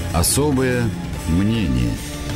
Особое мнение.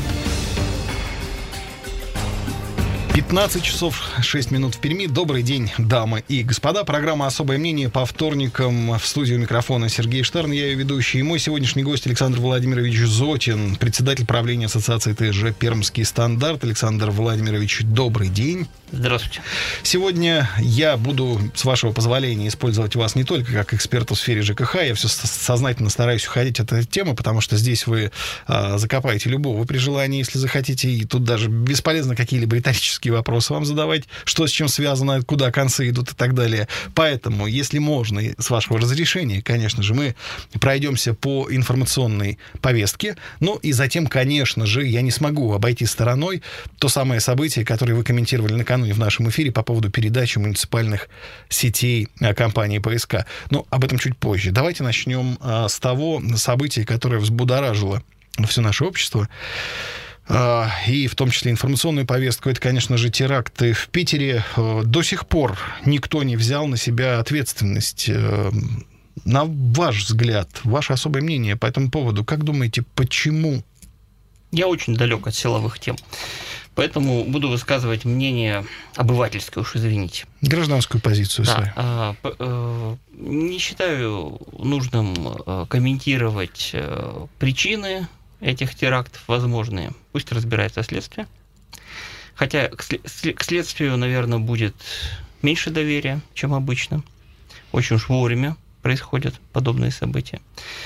15 часов 6 минут в Перми. Добрый день, дамы и господа. Программа «Особое мнение» по вторникам. В студию микрофона Сергей Штерн, я ее ведущий. И мой сегодняшний гость Александр Владимирович Зотин, председатель правления Ассоциации ТСЖ «Пермский стандарт». Александр Владимирович, добрый день. Здравствуйте. Сегодня я буду, с вашего позволения, использовать вас не только как эксперта в сфере ЖКХ. Я все сознательно стараюсь уходить от этой темы, потому что здесь вы закопаете любого при желании, если захотите. И тут даже бесполезно какие-либо риторические вопросы вам задавать, что с чем связано, куда концы идут и так далее. Поэтому, если можно, с вашего разрешения, конечно же, мы пройдемся по информационной повестке. Ну и затем, конечно же, я не смогу обойти стороной то самое событие, которое вы комментировали накануне в нашем эфире по поводу передачи муниципальных сетей компании ПСК. Но об этом чуть позже. Давайте начнем с того события, которое взбудоражило все наше общество. И в том числе информационную повестку. Это, конечно же, теракты в Питере. До сих пор никто не взял на себя ответственность. На ваш взгляд, ваше особое мнение по этому поводу, как думаете, почему? Я очень далек от силовых тем, поэтому буду высказывать мнение обывательское, уж извините. Гражданскую позицию свою. Не считаю нужным комментировать причины этих терактов возможные. Пусть разбирается следствие. Хотя к следствию, наверное, будет меньше доверия, чем обычно. Очень уж вовремя происходят подобные события.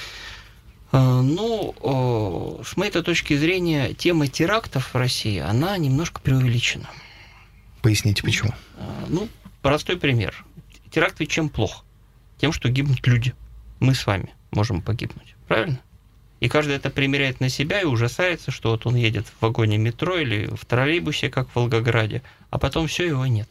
Но, с моей точки зрения, тема терактов в России, она немножко преувеличена. Поясните, почему? Простой пример. Теракт ведь чем плох? Тем, что гибнут люди. Мы с вами можем погибнуть. Правильно? И каждый это примеряет на себя и ужасается, что вот он едет в вагоне метро или в троллейбусе, как в Волгограде, а потом все, его нет.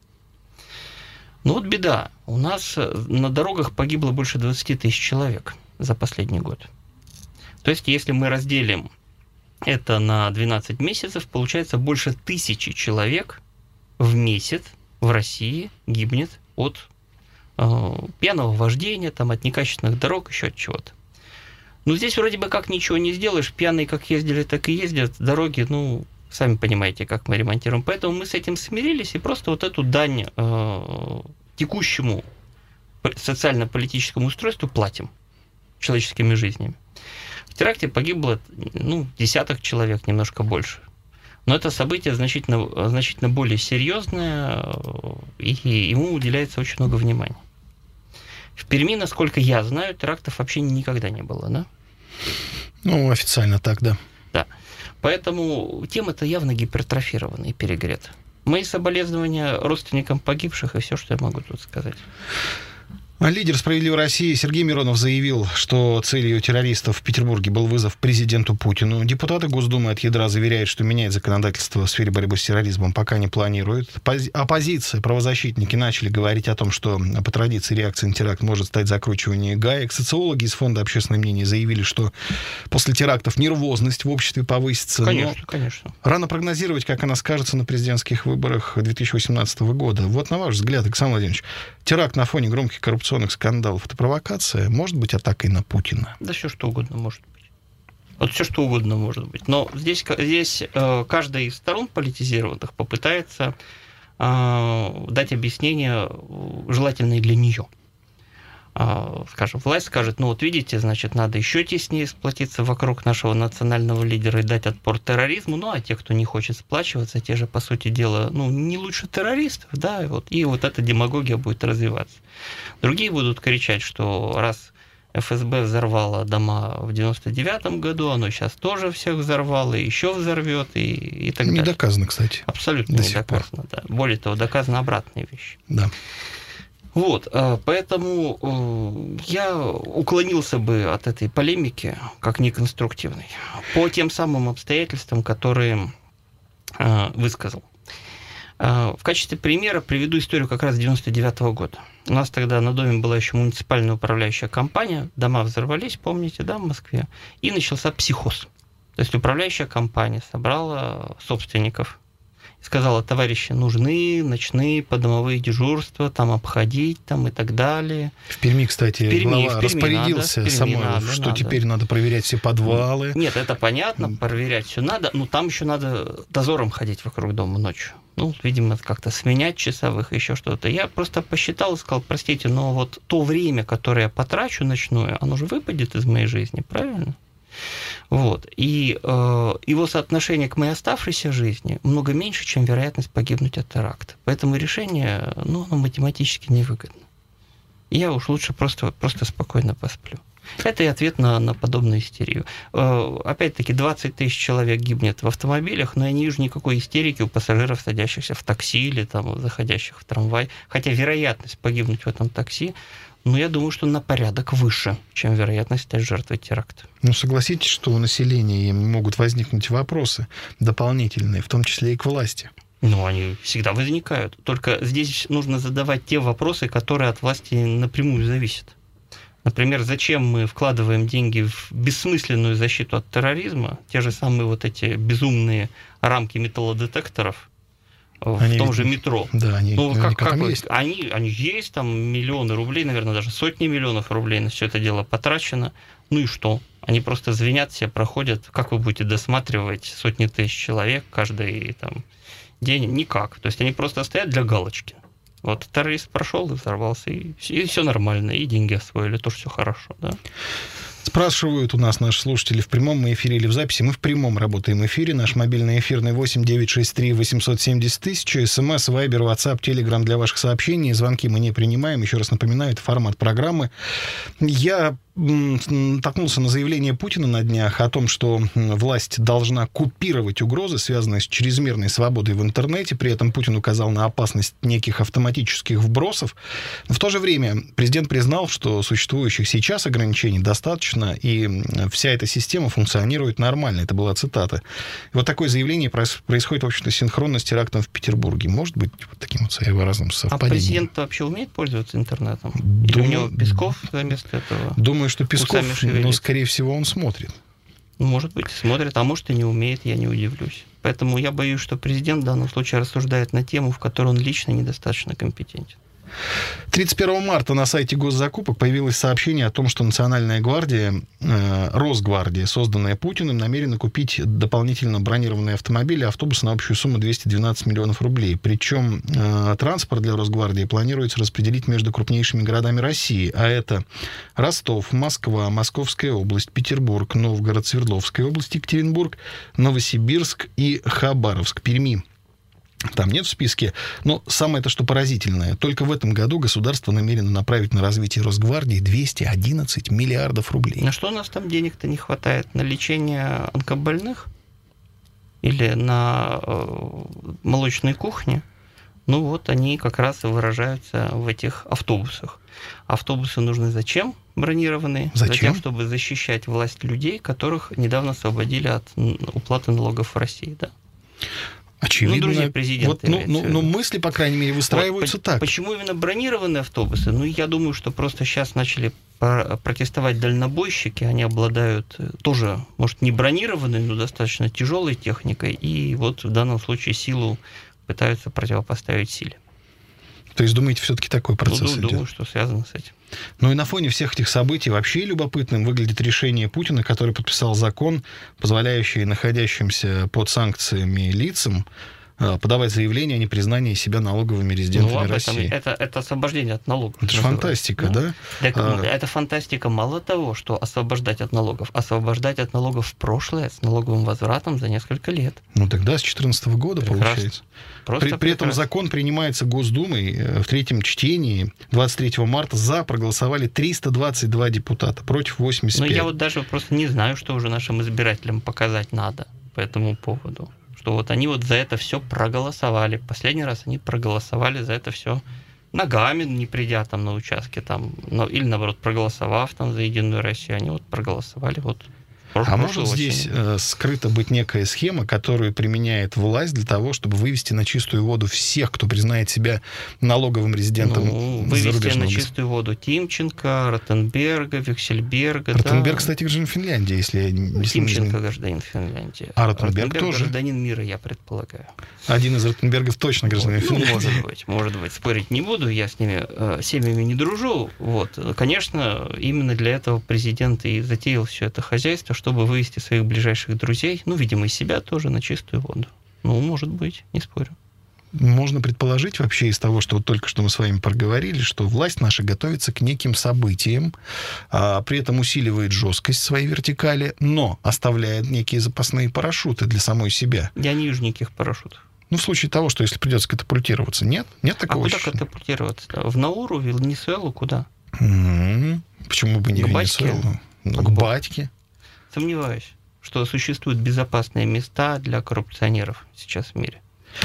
Но вот беда. У нас на дорогах погибло больше 20 тысяч человек за последний год. То есть, если мы разделим это на 12 месяцев, получается больше 1000 человек в месяц в России гибнет от пьяного вождения, от некачественных дорог, еще от чего-то. Здесь вроде бы как ничего не сделаешь. Пьяные как ездили, так и ездят. Дороги, сами понимаете, как мы ремонтируем. Поэтому мы с этим смирились и просто вот эту дань текущему социально-политическому устройству платим человеческими жизнями. В теракте погибло десяток человек, немножко больше. Но это событие значительно более серьезное, и ему уделяется очень много внимания. В Перми, насколько я знаю, терактов вообще никогда не было, да? Официально так, да. Да. Поэтому тема-то явно гипертрофирована и перегрета. Мои соболезнования родственникам погибших, и все, что я могу тут сказать. Лидер «Справедливой России» Сергей Миронов заявил, что целью террористов в Петербурге был вызов президенту Путину. Депутаты Госдумы от ядра заверяют, что менять законодательство в сфере борьбы с терроризмом пока не планируют. Оппозиция, правозащитники начали говорить о том, что по традиции реакции на теракт может стать закручивание гаек. Социологи из Фонда общественного мнения заявили, что после терактов нервозность в обществе повысится. Конечно. Рано прогнозировать, как она скажется на президентских выборах 2018 года. Вот на ваш взгляд, Александр Владимирович, теракт на фоне громких коррупционных скандалов — это провокация? Может быть атакой на Путина? Да все что угодно может быть. Вот все что угодно может быть. Но здесь каждая из сторон политизированных попытается дать объяснение, желательное для нее. Скажем, власть скажет, видите, значит, надо еще теснее сплотиться вокруг нашего национального лидера и дать отпор терроризму, а те, кто не хочет сплачиваться, те же, по сути дела, не лучше террористов, да, и вот эта демагогия будет развиваться. Другие будут кричать, что раз ФСБ взорвало дома в 99-м году, оно сейчас тоже всех взорвало, и еще взорвет, и так далее. Не доказано, кстати. Абсолютно не доказано, да. Более того, доказаны обратные вещи. Да. Поэтому я уклонился бы от этой полемики как неконструктивной по тем самым обстоятельствам, которые высказал. В качестве примера приведу историю как раз 99-го года. У нас тогда на доме была еще муниципальная управляющая компания, дома взорвались, помните, да, в Москве, и начался психоз. То есть управляющая компания собрала собственников, сказала: товарищи, нужны ночные подомовые дежурства, там обходить, там и так далее. В Перми, кстати, глава распорядился что теперь надо проверять все подвалы. Нет, это понятно, проверять все надо, но там еще надо дозором ходить вокруг дома ночью. Ну, видимо, как-то сменять часовых, еще что-то. Я просто посчитал и сказал: простите, но вот то время, которое я потрачу ночное, оно же выпадет из моей жизни, правильно? Вот. И его соотношение к моей оставшейся жизни много меньше, чем вероятность погибнуть от теракта. Поэтому решение, оно математически невыгодно. И я уж лучше просто спокойно посплю. Это и ответ на подобную истерию. Опять-таки, 20 тысяч человек гибнет в автомобилях, но я не вижу никакой истерики у пассажиров, садящихся в такси или там, заходящих в трамвай. Хотя вероятность погибнуть в этом такси, я думаю, что на порядок выше, чем вероятность стать жертвой теракта. Согласитесь, что у населения могут возникнуть вопросы дополнительные, в том числе и к власти. Они всегда возникают. Только здесь нужно задавать те вопросы, которые от власти напрямую зависят. Например, зачем мы вкладываем деньги в бессмысленную защиту от терроризма, те же самые вот эти безумные рамки металлодетекторов в том же метро. Да, они есть. Они есть, там миллионы рублей, наверное, даже сотни миллионов рублей на все это дело потрачено. Ну и что? Они просто звенят, все проходят. Как вы будете досматривать сотни тысяч человек каждый день? Никак. То есть они просто стоят для галочки. Вот террорист прошел и взорвался, и все нормально, и деньги освоили, тоже все хорошо, да. Спрашивают у нас наши слушатели, в прямом эфире или в записи. Мы в прямом работаем эфире. Наш мобильный эфирный 8 963 870 000. СМС, Вайбер, WhatsApp, Telegram для ваших сообщений. Звонки мы не принимаем. Еще раз напоминаю, это формат программы. Я наткнулся на заявление Путина на днях о том, что власть должна купировать угрозы, связанные с чрезмерной свободой в интернете. При этом Путин указал на опасность неких автоматических вбросов. Но в то же время президент признал, что существующих сейчас ограничений достаточно, и вся эта система функционирует нормально. Это была цитата. И вот такое заявление происходит, в общем-то, синхронно с терактом в Петербурге. Может быть, вот таким вот своеобразным совпадением. А президент вообще умеет пользоваться интернетом? Или у него Песков вместо этого? Думаю, что Песков, но, скорее всего, он смотрит. Может быть, смотрит, а может и не умеет, я не удивлюсь. Поэтому я боюсь, что президент в данном случае рассуждает на тему, в которой он лично недостаточно компетентен. 31 марта на сайте госзакупок появилось сообщение о том, что Национальная гвардия, Росгвардия, созданная Путиным, намерена купить дополнительно бронированные автомобили и автобусы на общую сумму 212 миллионов рублей. Причем транспорт для Росгвардии планируется распределить между крупнейшими городами России, а это Ростов, Москва, Московская область, Петербург, Новгород, Свердловская область, Екатеринбург, Новосибирск и Хабаровск, Перми. Там нет в списке. Но самое то, что поразительное, только в этом году государство намерено направить на развитие Росгвардии 211 миллиардов рублей. На что у нас там денег-то не хватает? На лечение онкобольных? Или на молочной кухне? Они как раз и выражаются в этих автобусах. Автобусы нужны зачем? Бронированные? Зачем? Затем, чтобы защищать власть людей, которых недавно освободили от уплаты налогов в России, да? Очевидно. Друзья президента. Мысли, по крайней мере, выстраиваются так. Почему именно бронированные автобусы? Я думаю, что просто сейчас начали протестовать дальнобойщики. Они обладают тоже, может, не бронированной, но достаточно тяжелой техникой. И вот в данном случае силу пытаются противопоставить силе. То есть, думаете, все-таки такой процесс идет? Думаю, что связано с этим. И на фоне всех этих событий вообще любопытным выглядит решение Путина, который подписал закон, позволяющий находящимся под санкциями лицам подавать заявление о непризнании себя налоговыми резидентами России. Это освобождение от налогов. Это же фантастика, да? Это фантастика. Мало того, что освобождать от налогов в прошлое с налоговым возвратом за несколько лет. Тогда с 2014 года, получается. При этом закон принимается Госдумой в третьем чтении 23 марта. За проголосовали 322 депутата, против 85. Я даже просто не знаю, что уже нашим избирателям показать надо по этому поводу. Что они за это все проголосовали. Последний раз они проголосовали за это все ногами, не придя там на участки, или наоборот, проголосовав там за Единую Россию, они проголосовали А может здесь скрыто быть некая схема, которую применяет власть для того, чтобы вывести на чистую воду всех, кто признает себя налоговым резидентом вывести на чистую воду Тимченко, Ротенберга, Вексельберга. Ротенберг, кстати, гражданин Финляндии, если я не Тимченко гражданин Финляндии. А Ротенберг тоже? Гражданин мира, я предполагаю. Один из Ротенбергов точно гражданин Финляндии. Может быть. Спорить не буду, я с ними семьями не дружу. Вот. Конечно, именно для этого президент и затеял все это хозяйство, чтобы вывести своих ближайших друзей, видимо, и себя тоже на чистую воду. Может быть, не спорю. Можно предположить вообще из того, что вот только что мы с вами проговорили, что власть наша готовится к неким событиям, при этом усиливает жесткость своей вертикали, но оставляет некие запасные парашюты для самой себя. Я не вижу никаких парашютов. В случае того, что если придется катапультироваться, нет? Нет такого ощущения? Куда катапультироваться? В Науру, в Венесуэлу, куда? Почему бы не в Венесуэлу? К батьке. Сомневаюсь, что существуют безопасные места для коррупционеров сейчас в мире.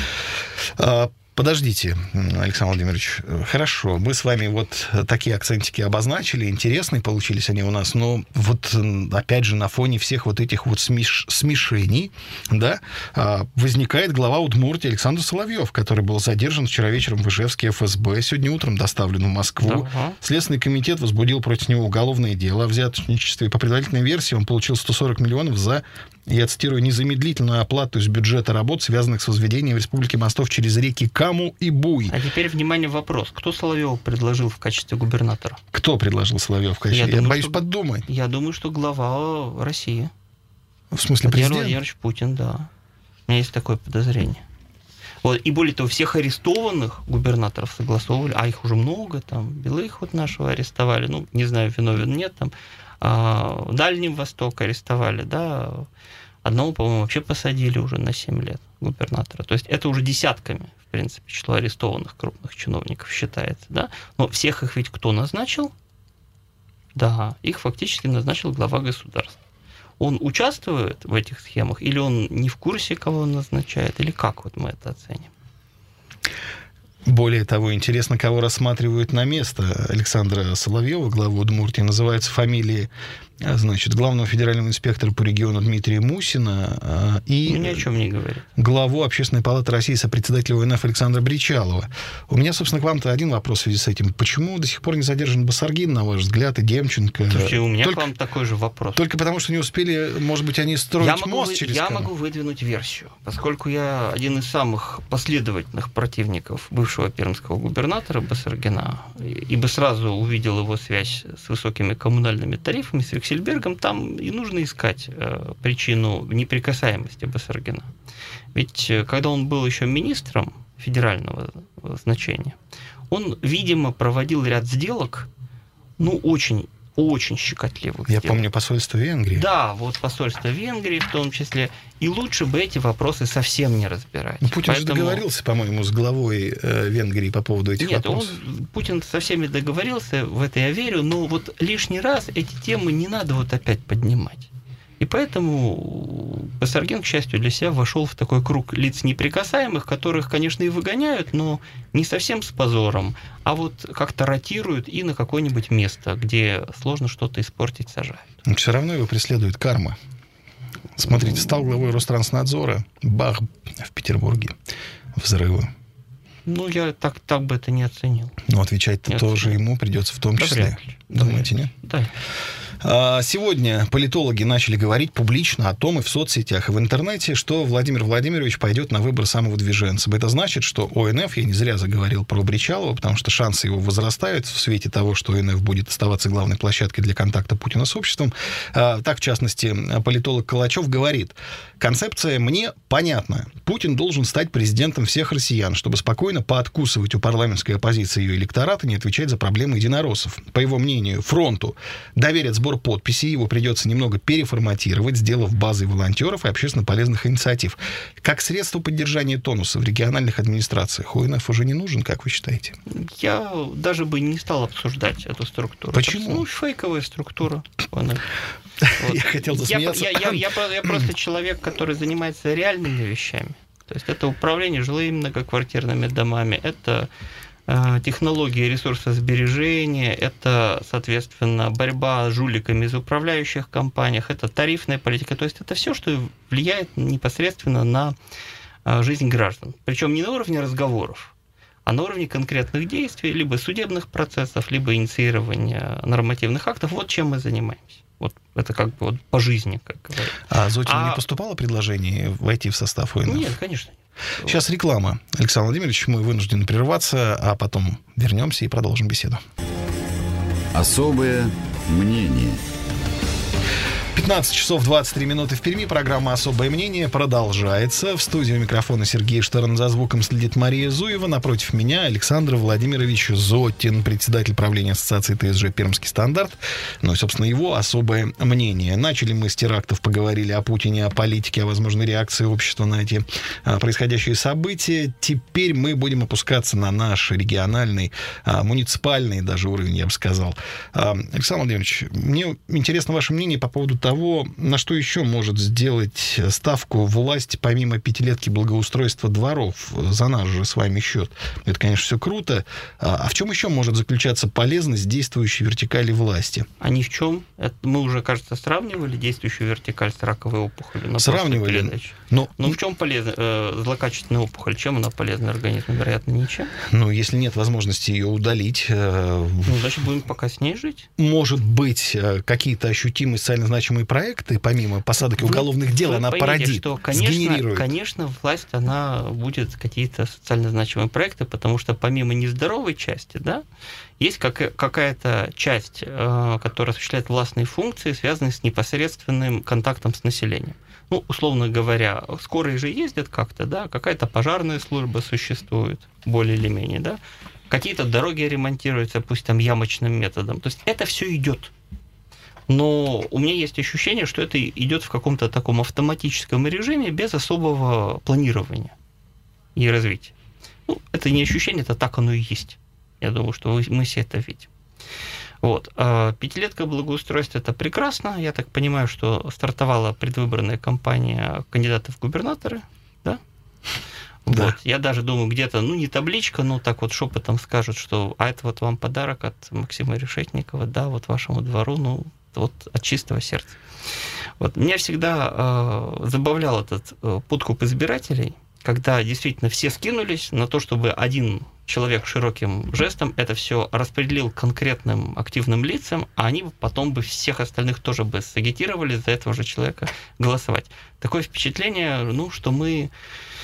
Подождите, Александр Владимирович, хорошо, мы с вами вот такие акцентики обозначили, интересные получились они у нас, но вот опять же на фоне всех вот этих вот смешений, да, возникает глава Удмуртии Александр Соловьев, который был задержан вчера вечером в Ижевске ФСБ, сегодня утром доставлен в Москву. Да. Следственный комитет возбудил против него уголовное дело о взяточничестве. По предварительной версии он получил 140 миллионов за, я цитирую, незамедлительную оплату из бюджета работ, связанных с возведением в Республике мостов через реки Каму и Буй. А теперь, внимание, вопрос. Кто Соловьева предложил в качестве губернатора? Кто предложил Соловьева в качестве? Я боюсь подумать. Я думаю, что глава России. В смысле, президент? Владимир Владимирович Путин, да. У меня есть такое подозрение. Вот. И более того, всех арестованных губернаторов согласовывали, а их уже много, там, Белых вот нашего арестовали, не знаю, виновен, нет, там, Дальний Восток арестовали, да, одного, по-моему, вообще посадили уже на 7 лет губернатора. То есть это уже десятками, в принципе, число арестованных крупных чиновников считается, да. Но всех их ведь кто назначил? Да, их фактически назначил глава государства. Он участвует в этих схемах, или он не в курсе, кого он назначает, или как вот мы это оценим? Более того, интересно, кого рассматривают на место Александра Соловьева, главу Удмуртии. Называются фамилии, значит, главного федерального инспектора по региону Дмитрия Мусина и ни о чем не говорит. Главу Общественной палаты России, сопредседателя ОНФ Александра Бричалова. У меня, собственно, к вам-то один вопрос в связи с этим. Почему до сих пор не задержан Басаргин, на ваш взгляд, и Демченко? Слушайте, у меня к вам такой же вопрос. Только потому, что не успели, может быть, они строить мост через Каму? Я могу выдвинуть версию. Поскольку я один из самых последовательных противников бывшего пермского губернатора Басаргина, ибо сразу увидел его связь с высокими коммунальными тарифами, с Вексельбергом, там и нужно искать причину неприкасаемости Басаргина. Ведь когда он был еще министром федерального значения, он, видимо, проводил ряд сделок, очень щекотливых. Я помню посольство Венгрии. Да, вот посольство Венгрии в том числе. И лучше бы эти вопросы совсем не разбирать. Путин же договорился, по-моему, с главой Венгрии по поводу этих вопросов. Путин со всеми договорился, в это я верю, но вот лишний раз эти темы не надо вот опять поднимать. И поэтому Басаргин, к счастью для себя, вошел в такой круг лиц неприкасаемых, которых, конечно, и выгоняют, но не совсем с позором, а вот как-то ротируют и на какое-нибудь место, где сложно что-то испортить, сажают. Но все равно его преследует карма. Смотрите, стал главой Ространснадзора, бах, в Петербурге, взрывы. Я так бы это не оценил. Но отвечать-то тоже ему придется в том числе. Думаете, нет? Да. Сегодня политологи начали говорить публично о том и в соцсетях, и в интернете, что Владимир Владимирович пойдет на выбор самого движенца. Это значит, что ОНФ, я не зря заговорил про Бричалова, потому что шансы его возрастают в свете того, что ОНФ будет оставаться главной площадкой для контакта Путина с обществом. Так, в частности, политолог Калачев говорит: концепция мне понятна. Путин должен стать президентом всех россиян, чтобы спокойно пооткусывать у парламентской оппозиции ее электората и не отвечать за проблемы единороссов. По его мнению, фронту доверят сбор подписей, его придется немного переформатировать, сделав базой волонтеров и общественно полезных инициатив. Как средство поддержания тонуса в региональных администрациях ОНФ уже не нужен, как вы считаете? Я даже бы не стал обсуждать эту структуру. Почему? Фейковая структура. Я хотел засмеяться. Я просто человек, который занимается реальными вещами. То есть это управление жилыми многоквартирными домами, это технологии ресурсосбережения, это, соответственно, борьба с жуликами из управляющих компаниях, это тарифная политика. То есть это все, что влияет непосредственно на жизнь граждан. Причем не на уровне разговоров, а на уровне конкретных действий, либо судебных процессов, либо инициирования нормативных актов. Вот чем мы занимаемся. Вот это как бы вот по жизни, как говорят. А Зотину не поступало предложение войти в состав ОНФ? Нет, конечно нет. Сейчас реклама. Александр Владимирович, мы вынуждены прерваться, а потом вернемся и продолжим беседу. Особое мнение. 15 часов 23 минуты в Перми. Программа «Особое мнение» продолжается. В студии у микрофона Сергей Штерн, за звуком следит Мария Зуева. Напротив меня Александр Владимирович Зотин, председатель правления ассоциации ТСЖ «Пермский стандарт». Ну и, собственно, его особое мнение. Начали мы с терактов, поговорили о Путине, о политике, о возможной реакции общества на эти происходящие события. Теперь мы будем опускаться на наш региональный, муниципальный даже уровень, я бы сказал. Александр Владимирович, мне интересно ваше мнение по поводу того, на что еще может сделать ставку власть, помимо пятилетки благоустройства дворов, за наш же с вами счет. Это, конечно, все круто. А в чем еще может заключаться полезность действующей вертикали власти? А ни в чем. Это мы уже, кажется, сравнивали действующую вертикаль с раковой опухолью. Сравнивали. Ну, в чем полезна злокачественная опухоль? Чем она полезна организму? Вероятно, ничем. Ну, если нет возможности ее удалить... значит, будем пока с ней жить. Может быть, какие-то ощутимые социально значимые проекты, помимо посадок и уголовных дел, она породит, что, сгенерирует. Конечно, власть, она будет какие-то социально значимые проекты, потому что помимо нездоровой части, да, есть какая-то часть, которая осуществляет властные функции, связанные с непосредственным контактом с населением. Ну, условно говоря, скорые же ездят как-то, да, какая-то пожарная служба существует, более или менее, да, какие-то дороги ремонтируются, пусть там ямочным методом. То есть это все идет. Но у меня есть ощущение, что это идет в каком-то таком автоматическом режиме без особого планирования и развития. Ну, это не ощущение, это так оно и есть. Я думаю, что мы все это видим. Вот. Пятилетка благоустройства – это прекрасно. Я так понимаю, что стартовала предвыборная кампания кандидатов в губернаторы, да? Да. Вот. Я даже думаю, где-то, ну, не табличка, но так вот шепотом скажут, что а это вот вам подарок от Максима Решетникова, да, вот вашему двору, ну, вот от чистого сердца. Вот. Меня всегда забавлял этот подкуп избирателей, когда действительно все скинулись на то, чтобы один человек широким жестом это все распределил конкретным активным лицам, а они потом бы всех остальных тоже бы сагитировали за этого же человека голосовать. Такое впечатление, ну, что мы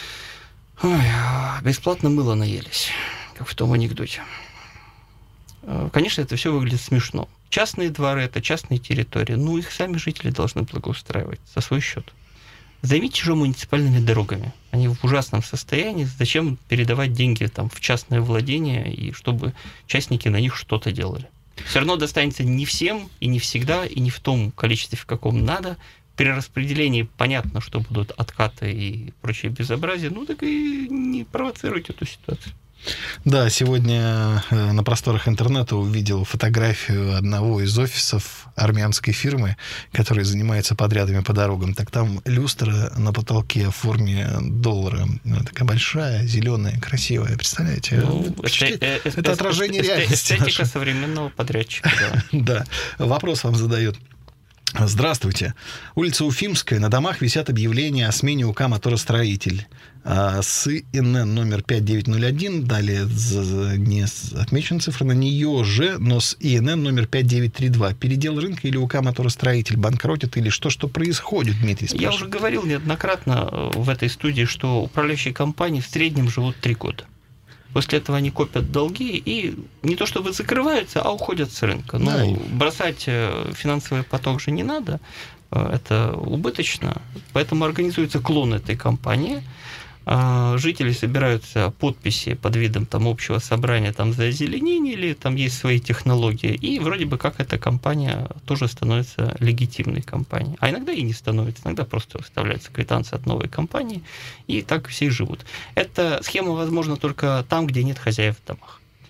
бесплатно мыло наелись, как в том анекдоте. Конечно, это все выглядит смешно. Частные дворы – это частные территории. Ну, их сами жители должны благоустраивать за свой счет. Займитесь же муниципальными дорогами. Они в ужасном состоянии. Зачем передавать деньги там, в частное владение, и чтобы частники на них что-то делали? Все равно достанется не всем, и не всегда, и не в том количестве, в каком надо. При распределении понятно, что будут откаты и прочее безобразие. Ну, так и не провоцируйте эту ситуацию. Да, сегодня на просторах интернета увидел фотографию одного из офисов армянской фирмы, которая занимается подрядами по дорогам. Так там люстра на потолке в форме доллара. Такая большая, зеленая, красивая. Представляете? Ну, это отражение реальности. Эстетика современного подрядчика. Да. Вопрос вам задает. Здравствуйте. Улица Уфимская. На домах висят объявления о смене УК «Моторостроитель». С ИНН номер 5901, далее не отмечена цифра на нее же, но с ИНН номер 5932. Передел рынка или УК «Моторостроитель» банкротит, или что происходит, Дмитрий спрашивает? Я уже говорил неоднократно в этой студии, что управляющие компании в среднем живут 3 года. После этого они копят долги и не то чтобы закрываются, а уходят с рынка. Да. Ну, бросать финансовый поток же не надо, это убыточно. Поэтому организуется клон этой компании. Жители собираются подписи под видом там, общего собрания там, за озеленение, или там есть свои технологии, и вроде бы как эта компания тоже становится легитимной компанией. А иногда и не становится, иногда просто выставляется квитанция от новой компании, и так все и живут. Эта схема возможна только там, где нет хозяев в домах.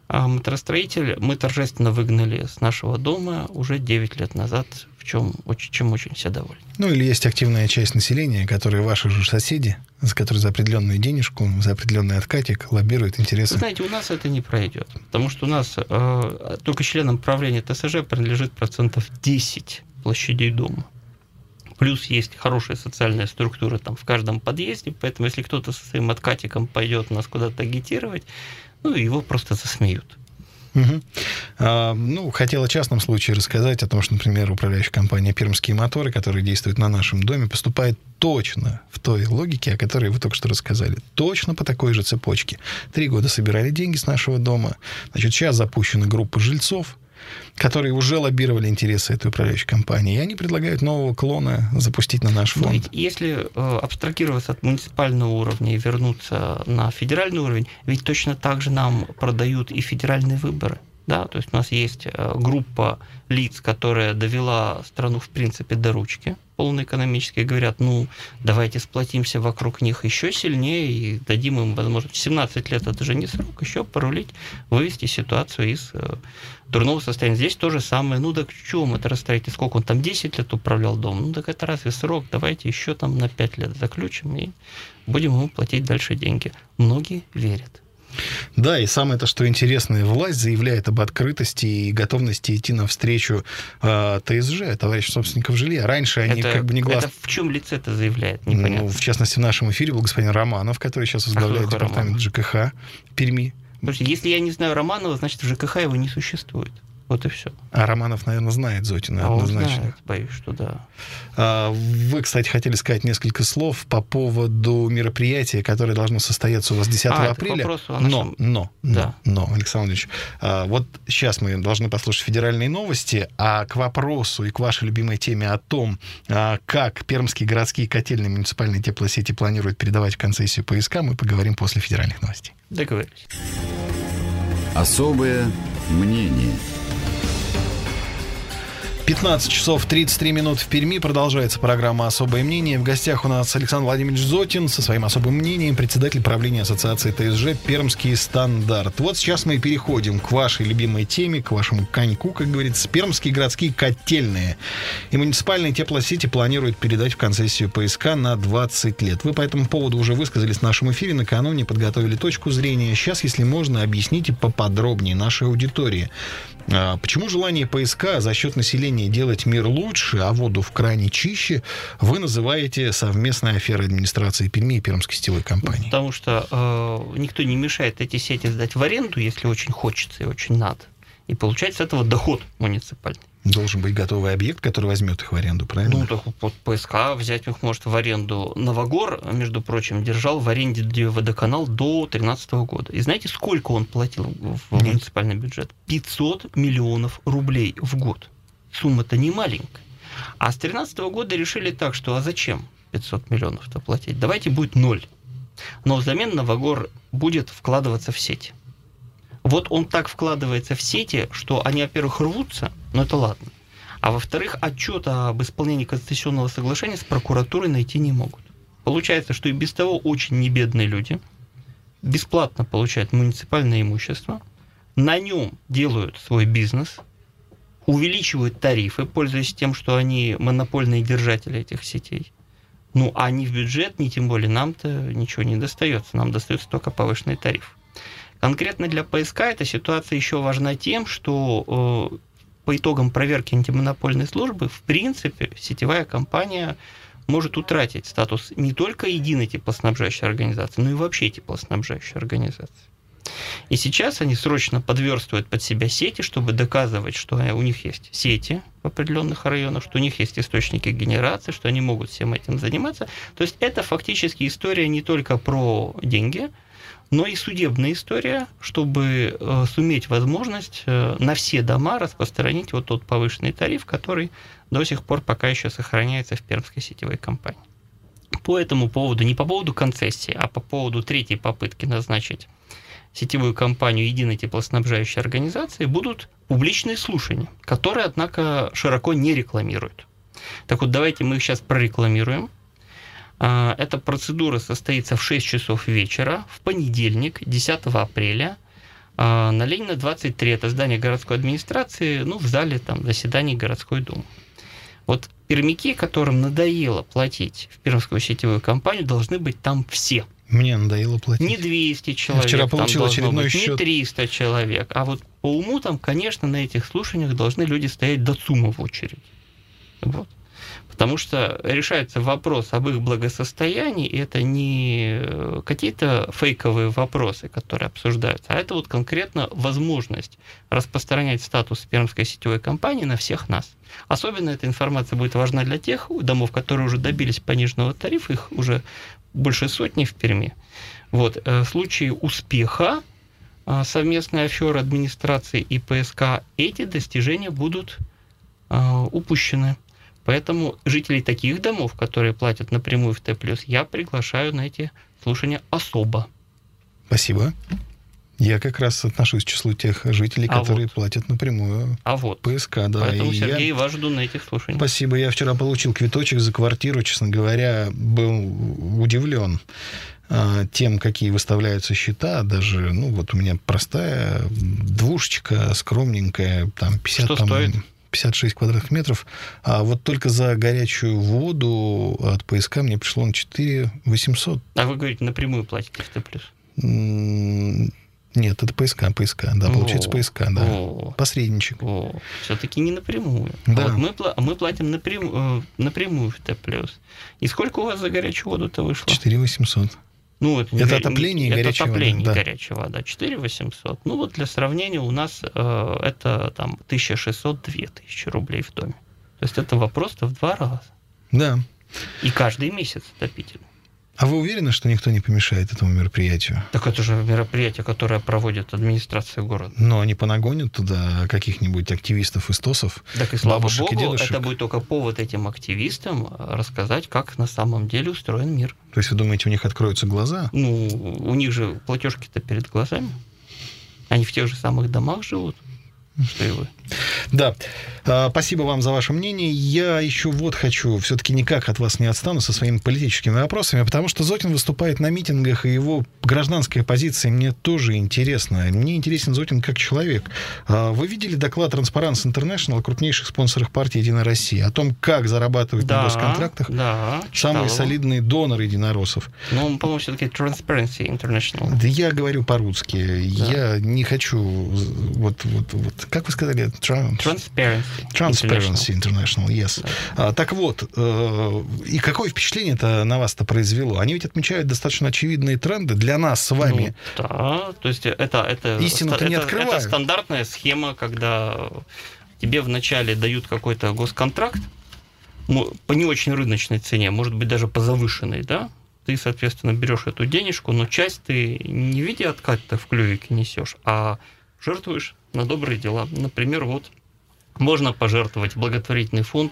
А моторостроитель мы торжественно выгнали с нашего дома уже 9 лет назад, чем очень все довольны. Ну, или есть активная часть населения, которые ваши же соседи, которые за определенную денежку, за определенный откатик лоббируют интересы. Вы знаете, у нас это не пройдет, потому что у нас только членам правления ТСЖ принадлежит 10% площадей дома. Плюс есть хорошая социальная структура там в каждом подъезде, поэтому если кто-то со своим откатиком пойдет нас куда-то агитировать, его просто засмеют. Угу. Хотел о частном случае рассказать о том, что, например, управляющая компания «Пермские моторы», которая действует на нашем доме, поступает точно в той логике, о которой вы только что рассказали. Точно по такой же цепочке. 3 года собирали деньги с нашего дома. Значит, сейчас запущена группа жильцов, которые уже лоббировали интересы этой управляющей компании, и они предлагают нового клона запустить на наш фонд. Ведь если абстрагироваться от муниципального уровня и вернуться на федеральный уровень, ведь точно так же нам продают и федеральные выборы. Да? То есть у нас есть группа лиц, которая довела страну, в принципе, до ручки полноэкономически, и говорят, давайте сплотимся вокруг них еще сильнее и дадим им возможность. 17 лет это же не срок, еще порулить, вывести ситуацию из дурного состояния. Здесь то же самое. Так что моторостроитель, сколько он там 10 лет управлял домом? Так это разве срок? Давайте еще там на 5 лет заключим и будем ему платить дальше деньги. Многие верят. Да, и самое-то, что интересное, власть заявляет об открытости и готовности идти навстречу ТСЖ, товарищ собственников жилья. Раньше они не гласно... Это в чем лице это заявляет? Непонятно. В частности, в нашем эфире был господин Романов, который сейчас возглавляет департамент ЖКХ Перми. Слушайте, если я не знаю Романова, значит, в ЖКХ его не существует. Вот и все. А Романов, наверное, знает Зотина однозначно. Он знает, боюсь, что да. Вы, кстати, хотели сказать несколько слов по поводу мероприятия, которое должно состояться у вас 10 апреля. Но, Александр Владимирович, вот сейчас мы должны послушать федеральные новости, а к вопросу и к вашей любимой теме о том, как пермские городские котельные муниципальные теплосети планируют передавать в концессию ПСК, мы поговорим после федеральных новостей. Договорились. Особое мнение. 15 часов 33 минут в Перми. Продолжается программа «Особое мнение». В гостях у нас Александр Владимирович Зотин со своим особым мнением, председатель правления ассоциации ТСЖ «Пермский стандарт». Вот сейчас мы переходим к вашей любимой теме, к вашему коньку, как говорится. Пермские городские котельные и муниципальные теплосети планируют передать в концессию ПСК на 20 лет. Вы по этому поводу уже высказались в нашем эфире, накануне подготовили точку зрения. Сейчас, если можно, объясните поподробнее нашей аудитории. Почему желание ПСК за счет населения делать мир лучше, а воду в кране чище, вы называете совместной аферой администрации Перми и Пермской сетевой компании? Потому что никто не мешает эти сети сдать в аренду, если очень хочется и очень надо. И получать с этого доход муниципальный. Должен быть готовый объект, который возьмет их в аренду, правильно? Так вот ПСК взять их может в аренду. Новогор, между прочим, держал в аренде водоканал до 2013 года. И знаете, сколько он платил в муниципальный бюджет? 500 миллионов рублей в год. Сумма-то не маленькая. А с 2013 года решили так, что а зачем 500 миллионов-то платить? Давайте будет 0. Но взамен Новогор будет вкладываться в сеть. Вот он так вкладывается в сети, что они, во-первых, рвутся, но это ладно. А во-вторых, отчета об исполнении концессионного соглашения с прокуратурой найти не могут. Получается, что и без того очень небедные люди бесплатно получают муниципальное имущество, на нем делают свой бизнес, увеличивают тарифы, пользуясь тем, что они монопольные держатели этих сетей. А ни в бюджет, ни тем более нам-то ничего не достается. Нам достается только повышенный тариф. Конкретно для ПСК эта ситуация еще важна тем, что по итогам проверки антимонопольной службы, в принципе, сетевая компания может утратить статус не только единой теплоснабжающей организации, но и вообще теплоснабжающей организации. И сейчас они срочно подверстывают под себя сети, чтобы доказывать, что у них есть сети в определенных районах, что у них есть источники генерации, что они могут всем этим заниматься. То есть это фактически история не только про деньги, но и судебная история, чтобы суметь возможность на все дома распространить вот тот повышенный тариф, который до сих пор пока еще сохраняется в Пермской сетевой компании. По этому поводу, не по поводу концессии, а по поводу третьей попытки назначить сетевую компанию единой теплоснабжающей организации, будут публичные слушания, которые, однако, широко не рекламируют. Так вот, давайте мы их сейчас прорекламируем. Эта процедура состоится в 6 часов вечера в понедельник, 10 апреля, на Ленина 23, это здание городской администрации, в зале там заседаний городской думы. Вот пермяки, которым надоело платить в пермскую сетевую компанию, должны быть там все. Мне надоело платить. Не 200 человек, вчера получил очередной быть, счет. Не 300 человек. А вот по уму там, конечно, на этих слушаниях должны люди стоять до ЦУМа в очередь. Вот. Потому что решается вопрос об их благосостоянии, и это не какие-то фейковые вопросы, которые обсуждаются, а это вот конкретно возможность распространять статус пермской сетевой компании на всех нас. Особенно эта информация будет важна для тех домов, которые уже добились пониженного тарифа, их уже больше сотни в Перми. Вот. В случае успеха совместной офшор администрации и ПСК эти достижения будут упущены. Поэтому жителей таких домов, которые платят напрямую в Т+, я приглашаю на эти слушания особо. Спасибо. Я как раз отношусь к числу тех жителей, которые платят напрямую ПСК. Да. Поэтому, Сергей, вас жду на этих слушаниях. Спасибо. Я вчера получил квиточек за квартиру. Честно говоря, был удивлен тем, какие выставляются счета. Даже, вот у меня простая двушечка, скромненькая, там 50... Что стоит? 56 квадратных метров, а вот только за горячую воду от ПСК мне пришло на 4 800. А вы говорите, напрямую платите в Т+? Нет, это ПСК, да, получается ПСК, да. Посредничек. Все-таки не напрямую. Да. А вот мы платим напрямую в Т+. И сколько у вас за горячую воду-то вышло? 4 800. Это отопление и горячая вода. Это отопление и горячая вода. 4 800. Вот для сравнения у нас это там 1600-2000 рублей в доме. То есть это вопрос-то в 2 раза. Да. И каждый месяц отопитель. А вы уверены, что никто не помешает этому мероприятию? Так это же мероприятие, которое проводит администрация города. Но они понагонят туда каких-нибудь активистов и стосов, так и слава бабушек богу, и дедушек. Это будет только повод этим активистам рассказать, как на самом деле устроен мир. То есть вы думаете, у них откроются глаза? У них же платежки-то перед глазами. Они в тех же самых домах живут, что и вы. Да. Спасибо вам за ваше мнение. Я еще хочу, все-таки никак от вас не отстану со своими политическими вопросами, потому что Зотин выступает на митингах, и его гражданская позиция мне тоже интересна. Мне интересен Зотин как человек. Вы видели доклад Transparency International о крупнейших спонсорах партии «Единая Россия», о том, как зарабатывают на госконтрактах самые солидные доноры единороссов? По-моему, все-таки Transparency International. Да я говорю по-русски. Да. Я не хочу... Как вы сказали? Transparency International, yes. Да. Так вот, и какое впечатление это на вас-то произвело? Они ведь отмечают достаточно очевидные тренды для нас с вами. Да, то есть это истину-то не открывают. Это стандартная схема, когда тебе вначале дают какой-то госконтракт по не очень рыночной цене, может быть, даже по завышенной, да? Ты, соответственно, берешь эту денежку, но часть ты не в виде отката в клювике несешь, а жертвуешь на добрые дела. Например, можно пожертвовать в благотворительный фонд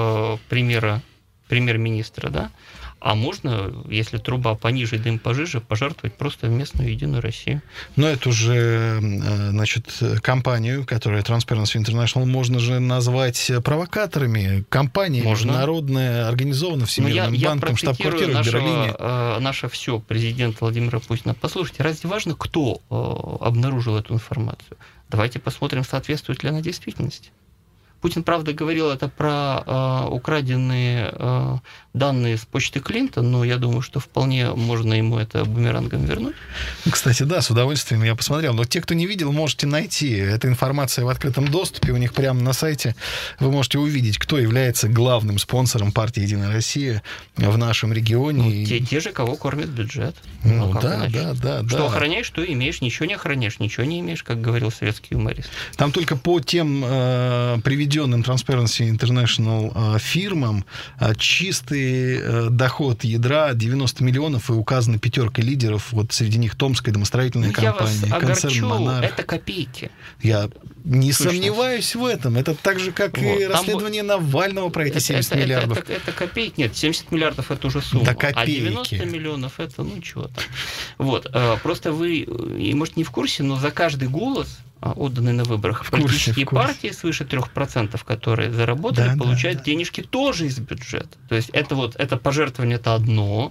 премьер-министра, да? А можно, если труба пониже, дым пожиже, пожертвовать просто в местную Единую Россию. Но эту же, компанию, которая Transparency International, можно же назвать провокаторами. Компания международная, организована Всемирным банком, штаб-квартира в Берлине. Наше все, президент Владимира Путина. Послушайте, разве важно, кто обнаружил эту информацию? Давайте посмотрим, соответствует ли она действительности. Путин, правда, говорил это про украденные данные с почты Клинтон, но я думаю, что вполне можно ему это бумерангом вернуть. Кстати, да, с удовольствием я посмотрел. Но те, кто не видел, можете найти. Эта информация в открытом доступе у них прямо на сайте. Вы можете увидеть, кто является главным спонсором партии «Единая Россия» в нашем регионе. Те же, кого кормит бюджет. Да. Что охраняешь, что имеешь. Ничего не охраняешь, ничего не имеешь, как говорил советский юморист. Там только по тем приведенным Transparency International фирмам чистый доход ядра 90 миллионов и указаны 5 лидеров. Среди них Томская домостроительная компания, я вас концерн «Монарх». Это копейки. Я не сомневаюсь в этом. Это так же, как и расследование Навального про эти 70 миллиардов. Это копейки. Нет, 70 миллиардов это уже сумма. Да, копейки. А 90 миллионов это, чего там. Просто вы, может, не в курсе, но за каждый голос, отданный на выборах, политические партии свыше 3%, которые заработали, получают денежки тоже из бюджета. То есть это пожертвование это одно,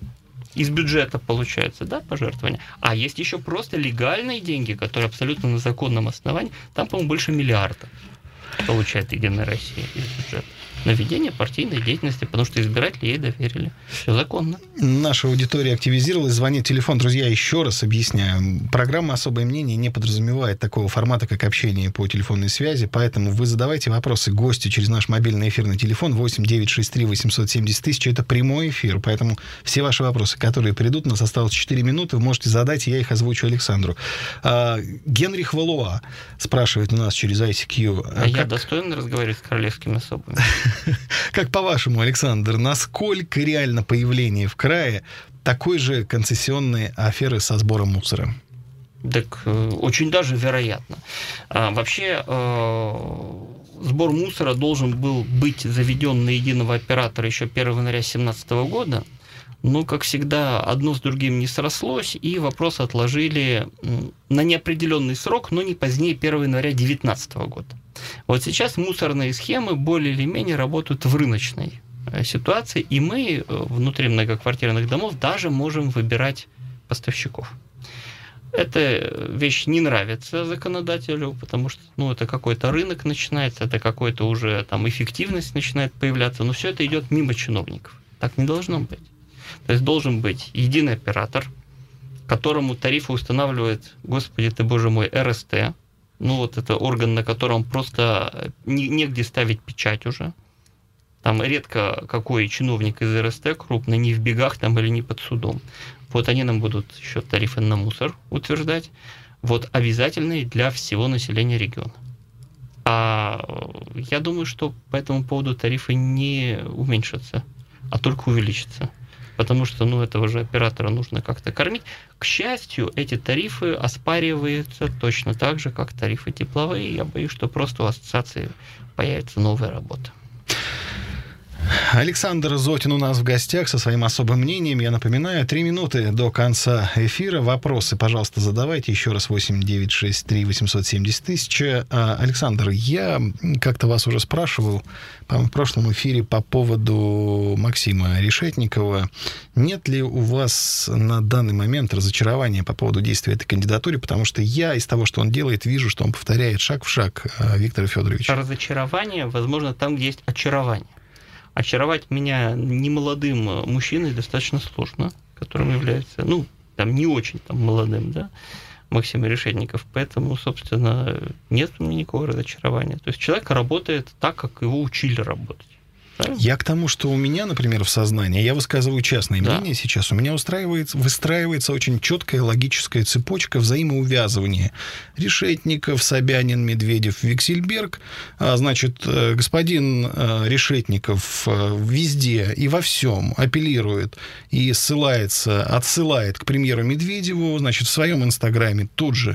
из бюджета получается, да, пожертвования. А есть еще просто легальные деньги, которые абсолютно на законном основании. Там, по-моему, больше миллиарда получает Единая Россия из бюджета на ведение партийной деятельности, потому что избиратели ей доверили. Все законно. Наша аудитория активизировалась. Звонит телефон. Друзья, еще раз объясняю. Программа «Особое мнение» не подразумевает такого формата, как общение по телефонной связи, поэтому вы задавайте вопросы гостю через наш мобильный эфирный телефон 8 963 870 000. Это прямой эфир, поэтому все ваши вопросы, которые придут, у нас осталось 4 минуты, вы можете задать, и я их озвучу Александру. Генрих Валуа спрашивает у нас через ICQ. Я достоин разговаривать с королевскими особами? Как по-вашему, Александр, насколько реально появление в крае такой же концессионной аферы со сбором мусора? Так очень даже вероятно. Вообще, сбор мусора должен был быть заведен на единого оператора еще 1 января 2017 года. Но, как всегда, одно с другим не срослось, и вопрос отложили на неопределенный срок, но не позднее 1 января 2019 года. Вот сейчас мусорные схемы более или менее работают в рыночной ситуации, и мы внутри многоквартирных домов даже можем выбирать поставщиков. Эта вещь не нравится законодателю, потому что это какой-то рынок начинается, это какой-то уже там эффективность начинает появляться, но все это идет мимо чиновников. Так не должно быть. То есть должен быть единый оператор, которому тарифы устанавливает, господи ты, боже мой, РСТ. Это орган, на котором просто негде ставить печать уже. Там редко какой чиновник из РСТ крупный не в бегах там или не под судом. Вот они нам будут еще тарифы на мусор утверждать. Обязательные для всего населения региона. А я думаю, что по этому поводу тарифы не уменьшатся, а только увеличатся. Потому что этого же оператора нужно как-то кормить. К счастью, эти тарифы оспариваются точно так же, как тарифы тепловые. Я боюсь, что просто у ассоциации появится новая работа. Александр Зотин у нас в гостях со своим особым мнением. Я напоминаю, 3 минуты до конца эфира. Вопросы, пожалуйста, задавайте. Еще раз 8 963 870 000. Александр, я как-то вас уже спрашивал в прошлом эфире по поводу Максима Решетникова. Нет ли у вас на данный момент разочарования по поводу действия этой кандидатуры? Потому что я из того, что он делает, вижу, что он повторяет шаг в шаг Виктора Федоровича. Разочарование, возможно, там, где есть очарование. Очаровать меня немолодым мужчиной достаточно сложно, которым является, не очень молодым, да, Максим Решетников. Поэтому, собственно, нет у меня никакого разочарования. То есть человек работает так, как его учили работать. Я к тому, что у меня, например, в сознании, я высказываю частное мнение сейчас, у меня выстраивается очень четкая логическая цепочка взаимоувязывания. Решетников, Собянин, Медведев, Виксельберг. Значит, господин Решетников везде и во всем апеллирует и отсылает к премьеру Медведеву, значит, в своем инстаграме тут же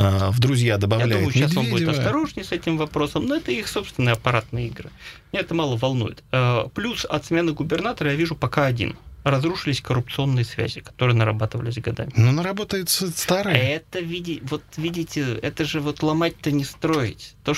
в друзья добавляет Медведева. Я думаю, сейчас он будет осторожнее с этим вопросом, но это их собственные аппаратные игры. Меня это мало волнует. Плюс от смены губернатора я вижу пока один. Разрушились коррупционные связи, которые нарабатывались годами. Наработается старое. Это, видите, это же ломать-то не строить. То,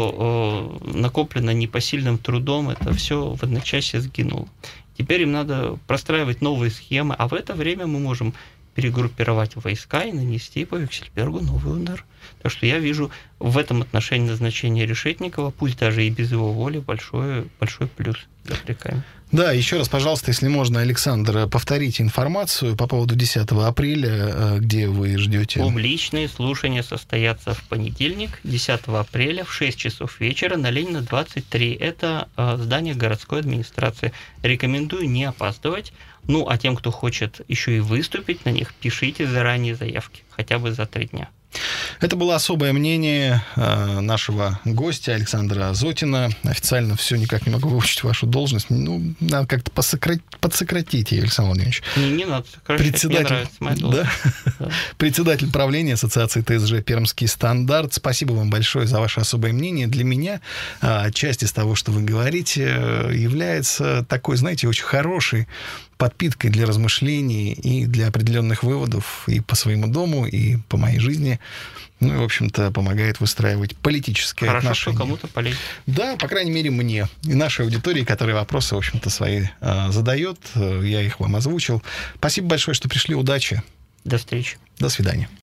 что накоплено непосильным трудом, это все в одночасье сгинуло. Теперь им надо простраивать новые схемы, а в это время мы можем перегруппировать войска и нанести по Виксельбергу новый удар. Так что я вижу в этом отношении назначение Решетникова, пусть даже и без его воли, большой плюс для Прикамья. Да, еще раз, пожалуйста, если можно, Александр, повторите информацию по поводу 10 апреля, где вы ждете. Публичные слушания состоятся в понедельник, 10 апреля в 6 часов вечера на Ленина 23. Это здание городской администрации. Рекомендую не опаздывать. А тем, кто хочет еще и выступить на них, пишите заранее заявки, хотя бы за 3 дня. Это было особое мнение нашего гостя Александра Зотина. Официально все никак не могу выучить вашу должность. Надо как-то подсократить ее, Александр Владимирович. Не надо сокращать, мне нравится моя должность. Да? Председатель правления Ассоциации ТСЖ «Пермский стандарт». Спасибо вам большое за ваше особое мнение. Для меня часть из того, что вы говорите, является такой, знаете, очень хорошей подпиткой для размышлений и для определенных выводов и по своему дому, и по моей жизни. Ну и, в общем-то, помогает выстраивать политические Хорошо, отношения. что кому-то полезно. Да, по крайней мере, мне и нашей аудитории, которая вопросы, в общем-то, свои задает. Я их вам озвучил. Спасибо большое, что пришли. Удачи. До встречи. До свидания.